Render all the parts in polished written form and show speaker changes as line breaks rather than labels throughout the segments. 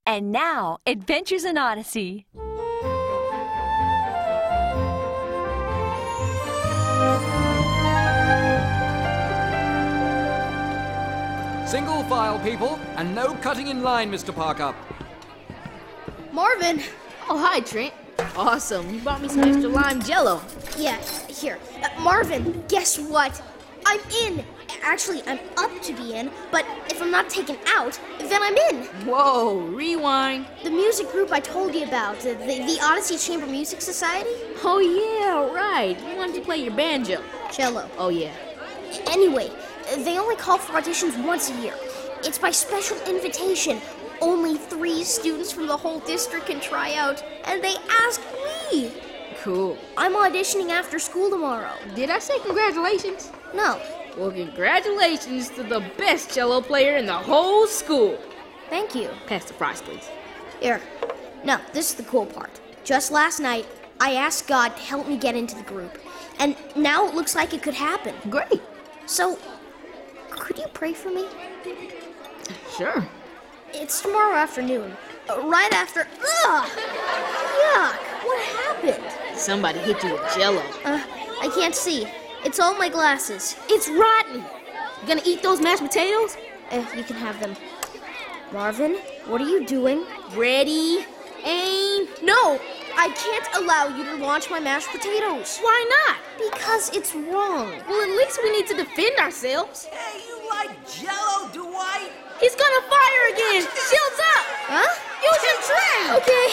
And now, Adventures in Odyssey.
Single file, people, and no cutting in line, Mr. Parker.
Marvin!
Oh, hi, Trent. Awesome. You brought me some extra lime jello.
Yeah, here. Marvin, guess what? I'm in. Actually, I'm up to be in, but if I'm not taken out, then I'm in.
Whoa, rewind.
The music group I told you about, the Odyssey Chamber Music Society?
Oh, yeah, right. You wanted to play your banjo.
Cello.
Oh, yeah.
Anyway, they only call for auditions once a year. It's by special invitation. Only 3 students from the whole district can try out, and they asked me.
Cool.
I'm auditioning after school tomorrow.
Did I say congratulations?
No.
Well, congratulations to the best cello player in the whole school.
Thank you.
Pass the fries, please.
Here. No, this is the cool part. Just last night, I asked God to help me get into the group, and now it looks like it could happen.
Great.
So, could you pray for me?
Sure.
It's tomorrow afternoon. Right after... Ugh! Yuck! What happened?
Somebody hit you with jello.
I can't see. It's all my glasses.
It's rotten. You gonna eat those mashed potatoes?
You can have them. Marvin, what are you doing?
Ready, aim.
No! I can't allow you to launch my mashed potatoes.
Why not?
Because it's wrong.
Well, at least we need to defend ourselves.
Hey, you like Jello, Dwight?
He's gonna fire again. Shields up.
Huh?
Use your tray.
Okay.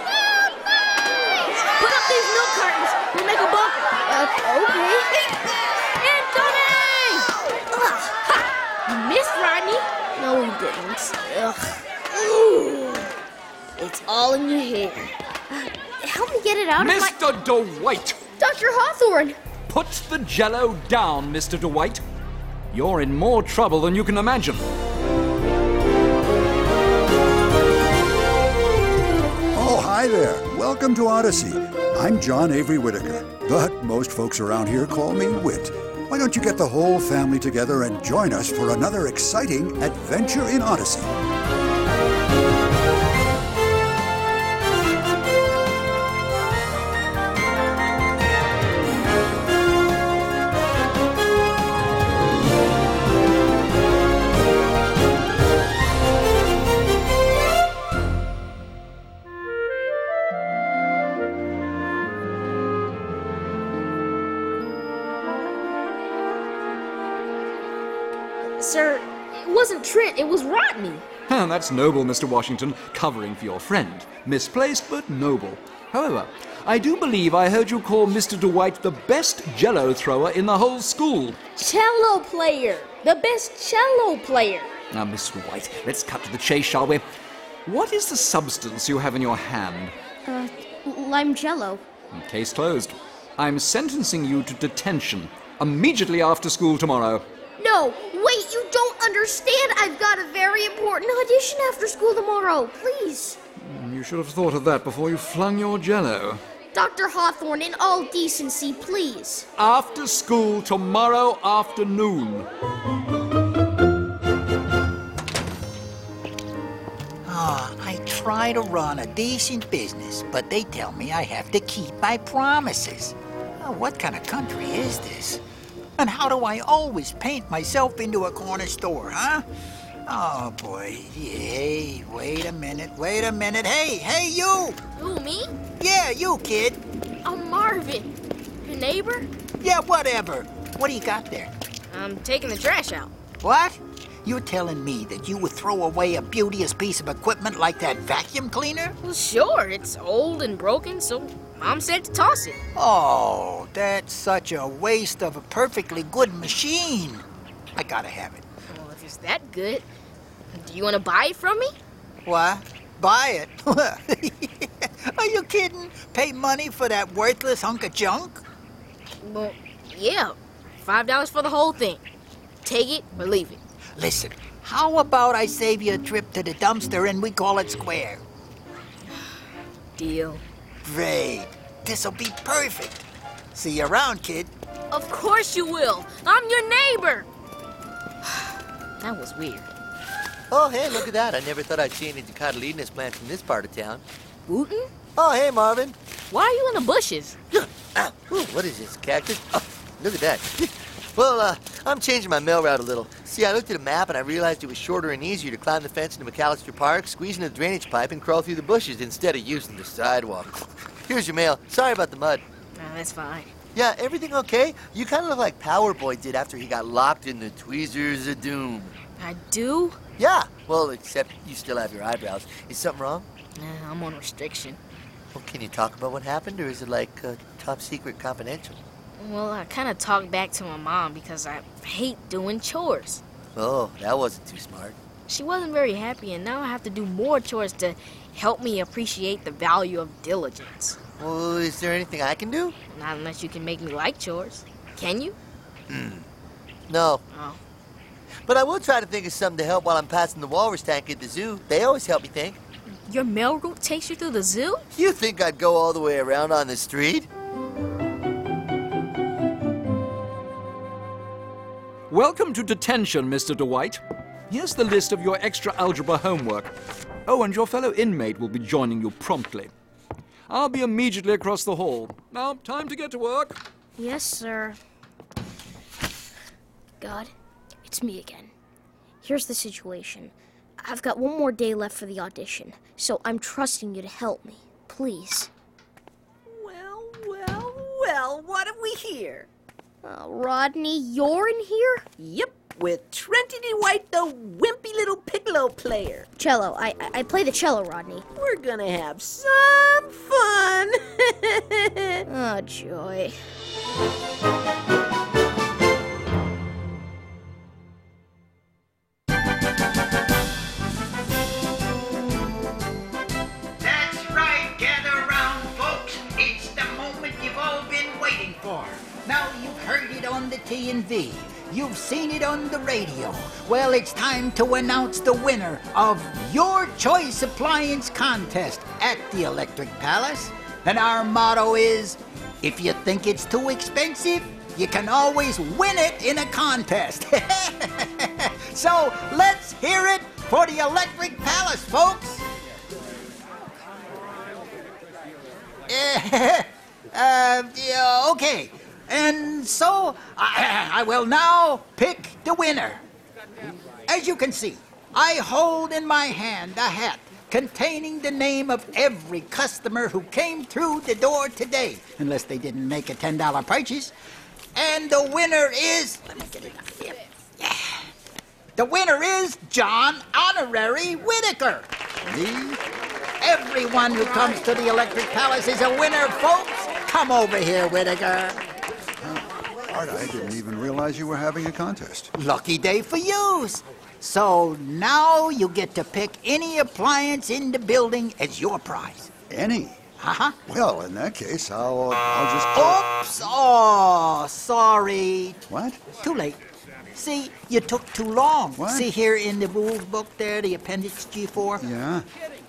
Put up these milk cartons. We'll make a bunker.
Okay.
Anthony! Ha! You missed, Rodney.
No, we didn't. Ugh. Ooh. It's all in your hair. Help me get it out of my...
Mr. Dwight!
Dr. Hawthorne!
Put the jello down, Mr. Dwight. You're in more trouble than you can imagine.
Oh, hi there. Welcome to Odyssey. I'm John Avery Whitaker, but most folks around here call me Whit. Why don't you get the whole family together and join us for another exciting adventure in Odyssey?
Sir, it wasn't Trent, it was Rodney.
That's noble, Mr. Washington, covering for your friend. Misplaced, but noble. However, I do believe I heard you call Mr. Dwight the best jello thrower in the whole school.
Cello player. The best cello player.
Now, Miss Dwight, let's cut to the chase, shall we? What is the substance you have in your hand?
Lime jello.
Case closed. I'm sentencing you to detention immediately after school tomorrow.
No, wait, you don't understand. I've got a very important audition after school tomorrow. Please.
You should have thought of that before you flung your jello.
Dr. Hawthorne, in all decency, please.
After school tomorrow afternoon.
I try to run a decent business, but they tell me I have to keep my promises. What kind of country is this? And how do I always paint myself into a corner store, huh? Oh, boy. Hey, wait a minute. Hey, you!
Who, me?
Yeah, you, kid.
I'm Marvin. Your neighbor?
Yeah, whatever. What do you got there?
I'm taking the trash out.
What? You're telling me that you would throw away a beauteous piece of equipment like that vacuum cleaner?
Well, sure, it's old and broken, so Mom said to toss it.
Oh, that's such a waste of a perfectly good machine. I gotta have it.
Well, if it's that good, do you want to buy it from me?
What? Buy it? Are you kidding? Pay money for that worthless hunk of junk?
Well, yeah, $5 for the whole thing. Take it or leave it.
Listen, how about I save you a trip to the dumpster and we call it square?
Deal.
Great. This'll be perfect. See you around, kid.
Of course you will. I'm your neighbor. That was weird.
Oh, hey, look at that. I never thought I'd see any dicotyledonous plants in this part of town.
Wooten?
Oh, hey, Marvin.
Why are you in the bushes?
Ow. Ooh, what is this, cactus? Oh, look at that. Well, I'm changing my mail route a little. See, I looked at a map and I realized it was shorter and easier to climb the fence into McAllister Park, squeeze into the drainage pipe, and crawl through the bushes instead of using the sidewalk. Here's your mail. Sorry about the mud.
No, that's fine.
Yeah, everything okay? You kind of look like Power Boy did after he got locked in the tweezers of doom.
I do?
Yeah, well, except you still have your eyebrows. Is something wrong?
Nah, I'm on restriction.
Well, can you talk about what happened, or is it like top secret confidential?
Well, I kind of talked back to my mom because I hate doing chores.
Oh, that wasn't too smart.
She wasn't very happy, and now I have to do more chores to help me appreciate the value of diligence.
Well, is there anything I can do?
Not unless you can make me like chores. Can you?
No.
Oh.
But I will try to think of something to help while I'm passing the walrus tank at the zoo. They always help me think.
Your mail route takes you through the zoo?
You think I'd go all the way around on the street?
Welcome to detention, Mr. Dwight. Here's the list of your extra algebra homework. Oh, and your fellow inmate will be joining you promptly. I'll be immediately across the hall. Now, time to get to work.
Yes, sir. God, it's me again. Here's the situation. I've got one more day left for the audition, so I'm trusting you to help me. Please.
Well, what have we here?
Rodney, you're in here?
Yep, with Trenton Dwight, the wimpy little piccolo player.
Cello. I play the cello, Rodney.
We're gonna have some fun.
Oh, joy.
That's right, gather around, folks. It's the moment you've all been waiting for. Now you've heard it on the T&V. You've seen it on the radio. Well, it's time to announce the winner of Your Choice Appliance Contest at the Electric Palace. And our motto is, if you think it's too expensive, you can always win it in a contest. So let's hear it for the Electric Palace, folks. Yeah, okay. And so, I will now pick the winner. As you can see, I hold in my hand a hat containing the name of every customer who came through the door today, unless they didn't make a $10 purchase. And the winner is... Let me get it out here. Yeah. The winner is John Honorary Whitaker. See? Everyone who comes to the Electric Palace is a winner, folks. Come over here, Whitaker.
Art, I didn't even realize you were having a contest.
Lucky day for yous. So now you get to pick any appliance in the building as your prize.
Any?
Uh-huh.
Well, in that case, I'll just...
Oops! Oh, sorry.
What?
Too late. See, you took too long.
What?
See here in the rules book there, the appendix G4?
Yeah?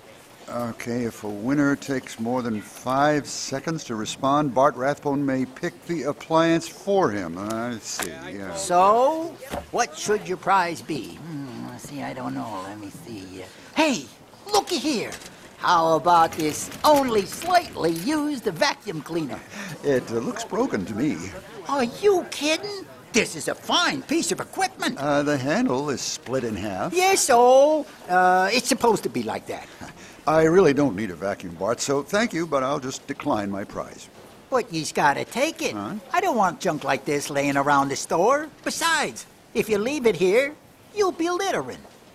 Okay, if a winner takes more than 5 seconds to respond, Bart Rathbone may pick the appliance for him. I see, yeah.
So, what should your prize be? See, I don't know. Let me see. Hey, looky here. How about this only slightly used vacuum cleaner?
It looks broken to me.
Are you kidding? This is a fine piece of equipment.
The handle is split in half.
Yes, oh, it's supposed to be like that.
I really don't need a vacuum, Bart, so thank you, but I'll just decline my prize.
But you's gotta take it.
Huh?
I don't want junk like this laying around the store. Besides, if you leave it here, you'll be littering.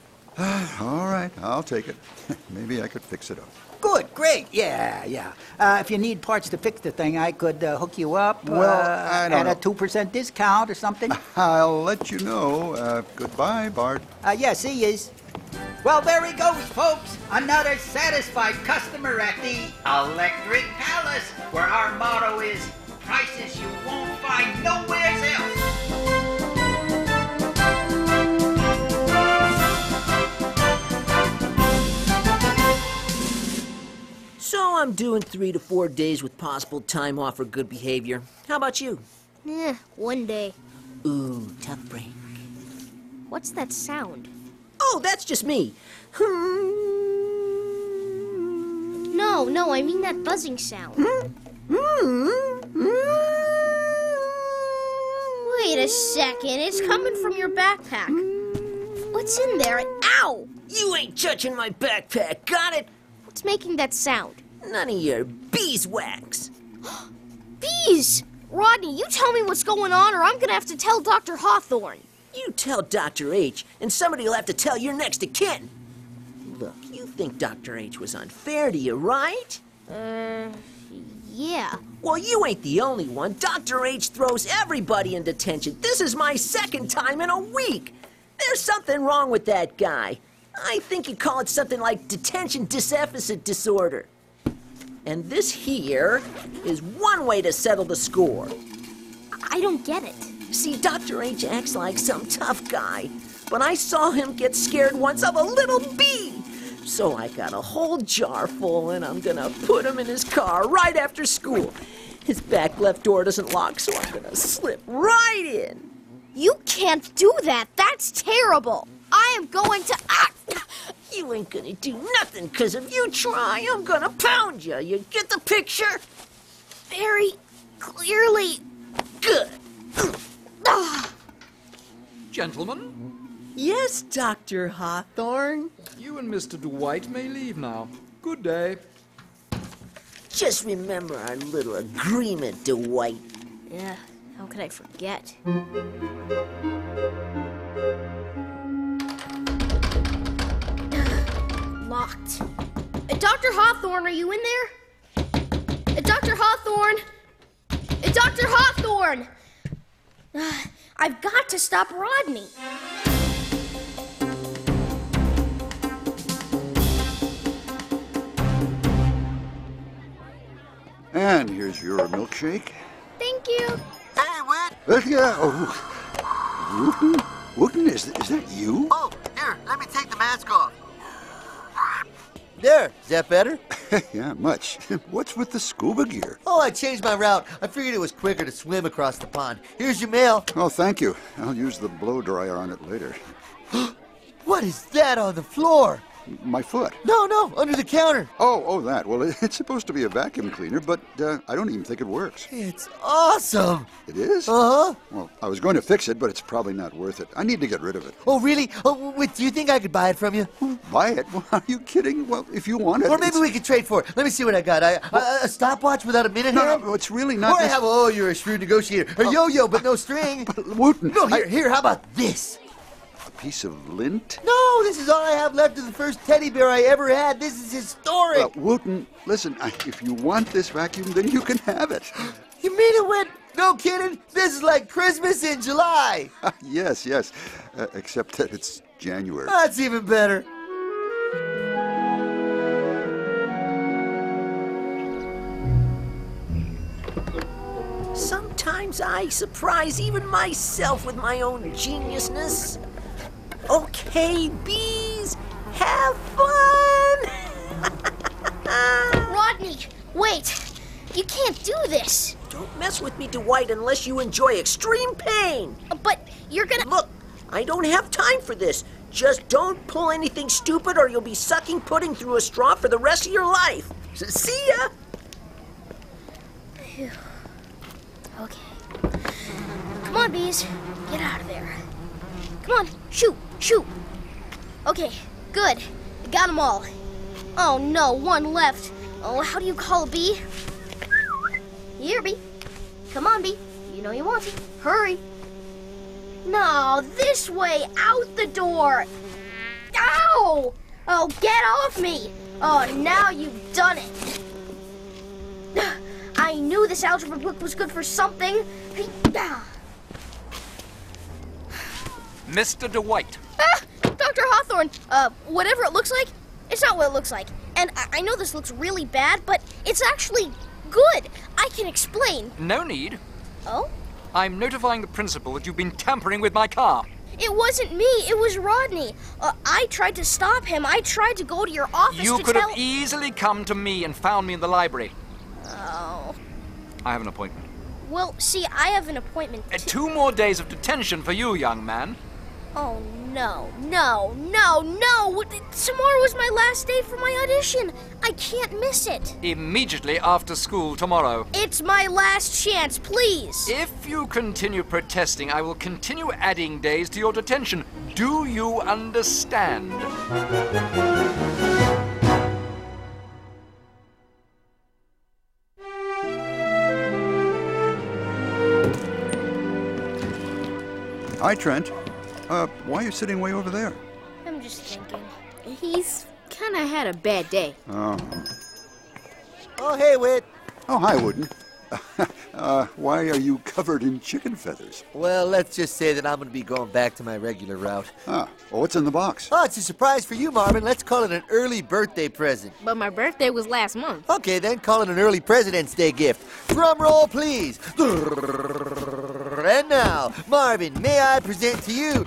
All right, I'll take it. Maybe I could fix it up.
Good, great, yeah. If you need parts to fix the thing, I could hook you up
Well, I don't
at a 2% discount or something.
I'll let you know. Goodbye, Bart.
Yeah, see yous. Well, there he goes, folks. Another satisfied customer at the Electric Palace, where our motto is, prices you won't find nowhere else.
So I'm doing 3 to 4 days with possible time off for good behavior. How about you?
One day.
Ooh, tough break.
What's that sound?
Oh, that's just me.
No, I mean that buzzing sound. Wait a second, it's coming from your backpack. What's in there? Ow!
You ain't touching my backpack, got it?
What's making that sound?
None of your beeswax.
Bees! Rodney, you tell me what's going on or I'm gonna have to tell Dr. Hawthorne.
You tell Dr. H, and somebody will have to tell your next of kin. Look, you think Dr. H was unfair to you, right?
Yeah.
Well, you ain't the only one. Dr. H throws everybody in detention. This is my second time in a week. There's something wrong with that guy. I think you call it something like detention deficit disorder. And this here is one way to settle the score.
I don't get it.
See, Dr. H acts like some tough guy, but I saw him get scared once of a little bee. So I got a whole jar full, and I'm gonna put him in his car right after school. His back left door doesn't lock, so I'm gonna slip right in.
You can't do that. That's terrible. I am going to...
You ain't gonna do nothing, 'cause if you try, I'm gonna pound you. You get the picture?
Very clearly.
Good.
Gentlemen,
Yes, Dr. Hawthorne.
you and Mr. Dwight may leave now. Good day.
Just remember our little agreement, Dwight.
Yeah, how could I forget? Locked. Dr. Hawthorne, are you in there? Dr. Hawthorne! Dr. Hawthorne! I've got to stop Rodney.
And here's your milkshake.
Thank you.
Hey, Whit!
Yeah, oh. Wooten, is that you?
Oh, here, let me take the mask off. There, is that better?
Yeah, much. What's with the scuba gear?
Oh, I changed my route. I figured it was quicker to swim across the pond. Here's your mail.
Oh, thank you. I'll use the blow dryer on it later.
What is that on the floor?
My foot.
No, under the counter.
Oh, that. Well, it's supposed to be a vacuum cleaner, but I don't even think it works.
It's awesome.
It is?
Uh-huh.
Well, I was going to fix it, but it's probably not worth it. I need to get rid of it.
Oh, really? Oh, wait, do you think I could buy it from you?
Buy it? Well, are you kidding? Well, if you want it.
Or maybe we could trade for it. Let me see what I got. A stopwatch without a minute hand?
No, it's really not.
Or I have, you're a shrewd negotiator. A yo-yo, but no string.
Wooten.
No, here, how about this?
A piece of lint?
No, this is all I have left of the first teddy bear I ever had. This is historic.
Well, Wooten, listen, if you want this vacuum, then you can have it.
You mean it, Whit? No kidding? This is like Christmas in July.
Yes. Except that it's January.
That's even better.
Sometimes I surprise even myself with my own geniusness. Okay, bees, have fun!
Rodney, wait. You can't do this.
Don't mess with me, Dwight, unless you enjoy extreme pain.
But you're gonna...
Look, I don't have time for this. Just don't pull anything stupid or you'll be sucking pudding through a straw for the rest of your life. See ya!
Phew. Okay. Come on, bees. Get out of there. Come on, shoot. Okay, good. Got them all. Oh no, one left. Oh, how do you call a bee? Here, bee. Come on, bee. You know you want to. Hurry. No, this way, out the door. Ow! Oh, get off me. Oh, now you've done it. I knew this algebra book was good for something.
Mr. Dwight.
Dr. Hawthorne, whatever it looks like, it's not what it looks like. And I know this looks really bad, but it's actually good. I can explain.
No need.
Oh?
I'm notifying the principal that you've been tampering with my car.
It wasn't me. It was Rodney. I tried to stop him. I tried to go to your office
You
to
could
tell...
have easily come to me and found me in the library.
Oh.
I have an appointment.
Well, see, I have an appointment.
2 more days of detention for you, young man.
Oh, no. Tomorrow is my last day for my audition. I can't miss it.
Immediately after school tomorrow.
It's my last chance, please.
If you continue protesting, I will continue adding days to your detention. Do you understand?
Hi, Trent. Why are you sitting way over there?
I'm just thinking.
He's kind of had a bad day.
Oh,
Oh, hey, Whit.
oh hi, Wooden. Why are you covered in chicken feathers?
Well, let's just say that I'm going to be going back to my regular route.
Ah, well, what's in the box?
Oh, it's a surprise for you, Marvin. Let's call it an early birthday present.
But my birthday was last month.
Okay, then call it an early President's Day gift. Drum roll, please. And now, Marvin, may I present to you?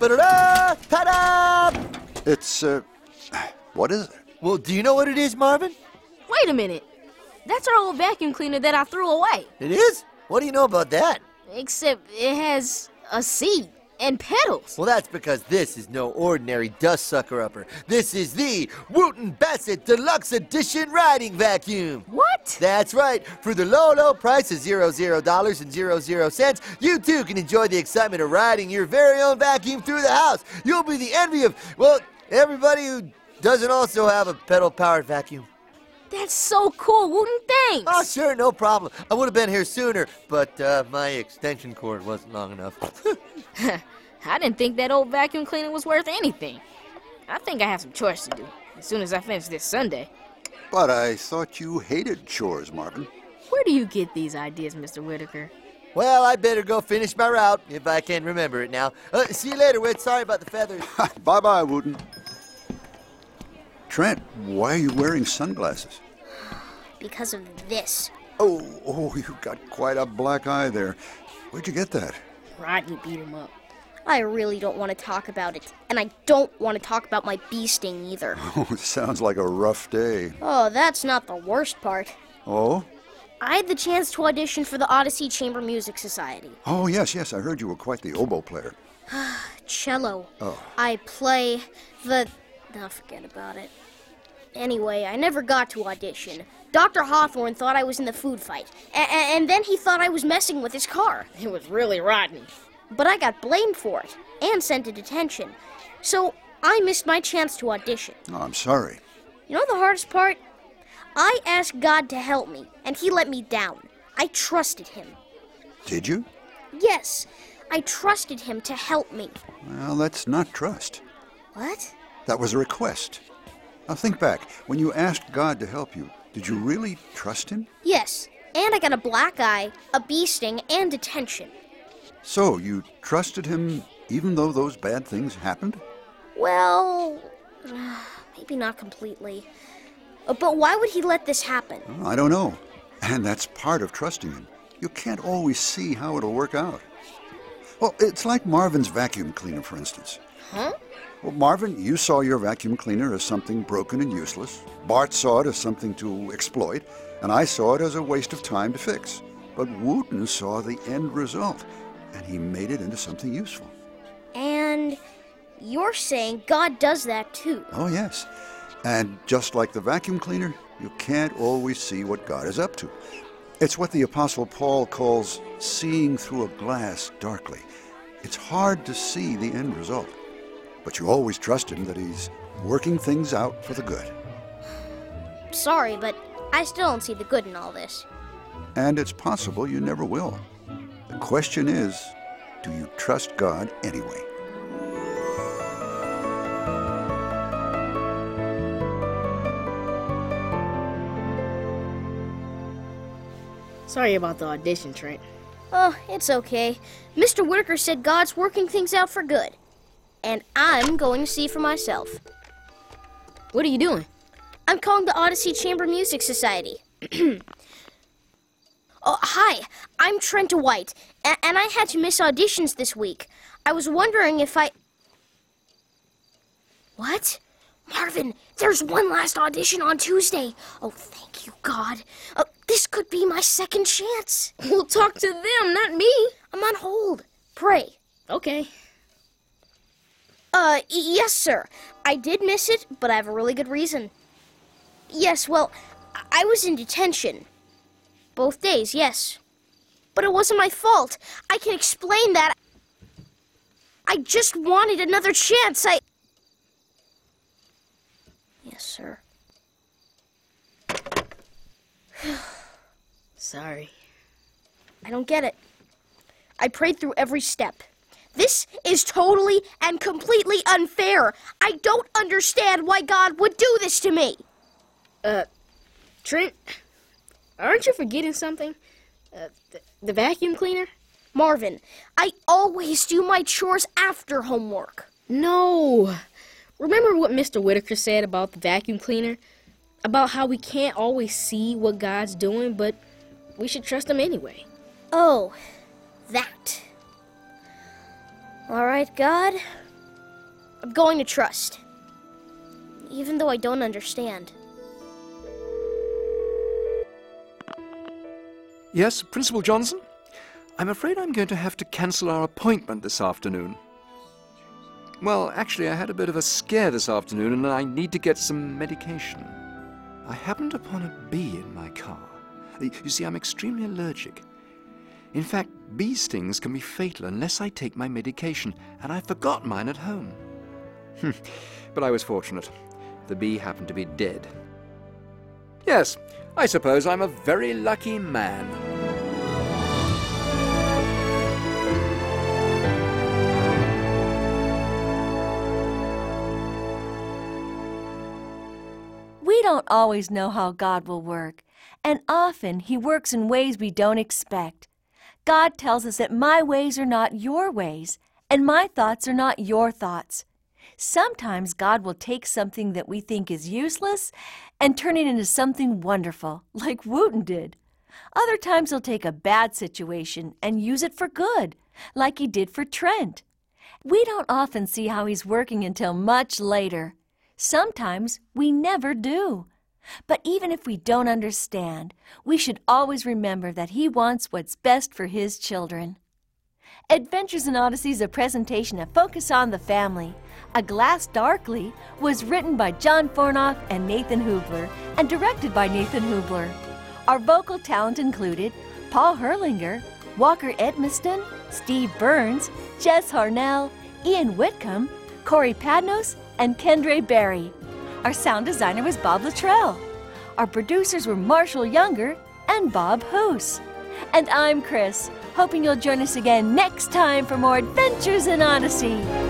Ta-da!
It's, what is it?
Well, do you know what it is, Marvin?
Wait a minute. That's our old vacuum cleaner that I threw away.
It is? What do you know about that?
Except it has a seat and pedals.
Well, that's because this is no ordinary dust sucker upper. This is the Wooten Bassett Deluxe Edition Riding Vacuum.
What?
That's right. For the low, low price of $00.00, you too can enjoy the excitement of riding your very own vacuum through the house. You'll be the envy of, well, everybody who doesn't also have a pedal-powered vacuum.
That's so cool, Wooten. Thanks.
Oh, sure, no problem. I would have been here sooner, but my extension cord wasn't long enough.
I didn't think that old vacuum cleaner was worth anything. I think I have some chores to do as soon as I finish this Sunday.
But I thought you hated chores, Marvin.
Where do you get these ideas, Mr. Whitaker?
Well, I better go finish my route, if I can remember it now. See you later, Whit. Sorry about the feathers.
Bye-bye, Wooden. Trent, why are you wearing sunglasses?
Because of this.
Oh, you've got quite a black eye there. Where'd you get that?
Rodney beat him up.
I really don't want to talk about it. And I don't want to talk about my bee sting either.
Oh, it sounds like a rough day.
Oh, that's not the worst part.
Oh?
I had the chance to audition for the Odyssey Chamber Music Society.
Oh, yes, I heard you were quite the oboe player.
Cello.
Oh.
I play the... Oh, forget about it. Anyway, I never got to audition. Dr. Hawthorne thought I was in the food fight. And then he thought I was messing with his car.
It was really Rodney.
But I got blamed for it and sent to detention. So I missed my chance to audition.
Oh, I'm sorry.
You know the hardest part? I asked God to help me, and he let me down. I trusted him.
Did you?
Yes, I trusted him to help me.
Well, that's not trust.
What?
That was a request. Now think back. When you asked God to help you, did you really trust him?
Yes, and I got a black eye, a bee sting, and detention.
So you trusted him even though those bad things happened?
Well, maybe not completely. But why would he let this happen?
Well, I don't know. And that's part of trusting him. You can't always see how it'll work out. Well, it's like Marvin's vacuum cleaner, for instance.
Huh?
Well, Marvin, you saw your vacuum cleaner as something broken and useless. Bart saw it as something to exploit. And I saw it as a waste of time to fix. But Wooten saw the end result, and he made it into something useful.
And you're saying God does that too?
Oh, yes. And just like the vacuum cleaner, you can't always see what God is up to. It's what the Apostle Paul calls seeing through a glass darkly. It's hard to see the end result, but you always trust him that he's working things out for the good.
Sorry, but I still don't see the good in all this.
And it's possible you never will. The question is, do you trust God anyway?
Sorry about the audition, Trent.
Oh, it's okay. Mr. Whitaker said God's working things out for good. And I'm going to see for myself.
What are you doing?
I'm calling the Odyssey Chamber Music Society. Oh, hi. I'm Trent Dwight, and I had to miss auditions this week. I was wondering if I... What? Marvin, there's one last audition on Tuesday. Oh, thank you, God. This could be my second chance.
We'll talk to them, not me.
I'm on hold. Pray.
Okay.
Yes, sir. I did miss it, but I have a really good reason. Yes, well, I was in detention. Both days, yes. But it wasn't my fault. I can explain that. I just wanted another chance. Yes, sir.
Sorry.
I don't get it. I prayed through every step. This is totally and completely unfair. I don't understand why God would do this to me.
Trent, aren't you forgetting something? The vacuum cleaner?
Marvin, I always do my chores after homework.
No. Remember what Mr. Whitaker said about the vacuum cleaner? About how we can't always see what God's doing, but we should trust him anyway.
Oh, that. All right, God. I'm going to trust. Even though I don't understand.
Yes, Principal Johnson? I'm afraid I'm going to have to cancel our appointment this afternoon. Well, actually, I had a bit of a scare this afternoon and I need to get some medication. I happened upon a bee in my car. You see, I'm extremely allergic. In fact, bee stings can be fatal unless I take my medication, and I forgot mine at home. But I was fortunate. The bee happened to be dead. Yes, I suppose I'm a very lucky man.
We don't always know how God will work, and often He works in ways we don't expect. God tells us that my ways are not your ways, and my thoughts are not your thoughts. Sometimes God will take something that we think is useless and turn it into something wonderful, like Wooten did. Other times He'll take a bad situation and use it for good, like He did for Trent. We don't often see how He's working until much later. Sometimes we never do. But even if we don't understand, we should always remember that He wants what's best for His children. Adventures in Odyssey is a presentation of Focus on the Family. A Glass Darkly was written by John Fornoff and Nathan Hubler and directed by Nathan Hubler. Our vocal talent included Paul Herlinger, Walker Edmiston, Steve Burns, Jess Harnell, Ian Whitcomb, Corey Padnos, and Kendre Barry. Our sound designer was Bob Luttrell. Our producers were Marshall Younger and Bob Hoos. And I'm Chris, hoping you'll join us again next time for more Adventures in Odyssey.